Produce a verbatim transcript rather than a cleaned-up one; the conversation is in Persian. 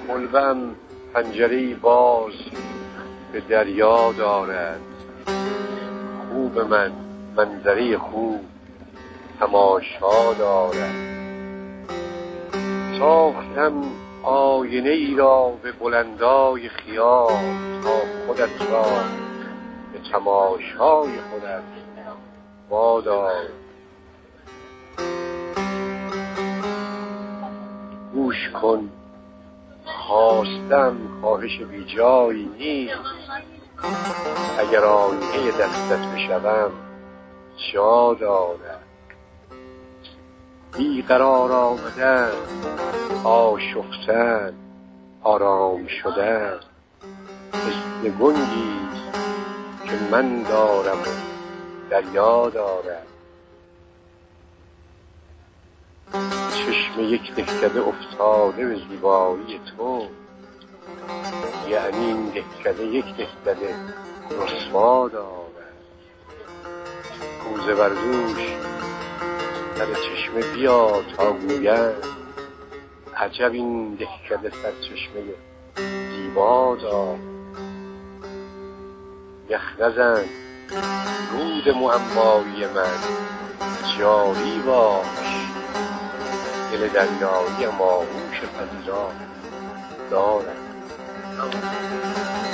کلبه‌ام پنجره‌ای باز به دریا دارد. خوب من منظره خوب تماشا دارد. ساختم آینه ای را به بلندای خیال تا خودت را به تماشای خودت وادار. گوش کن خواستم خواهش بی جایی نیست. اگر آینه دستت بشوم جا دارد. بی قرار آمدن، آشفتن، آرام شدن، مثل گنگی که من دارم و دریا دارد. چشم یک دهکده افتاده به زیبایی تو، یعنی این دهکده یک دهکده رسوا دارد. کوزه بردوش در چشمه بیا تا گویم عجب این دهکده صد چشمه زیبا دارد. یخ نزن رود معمایی من، جاری باش دل دریایی آغوش پذیرا دارد.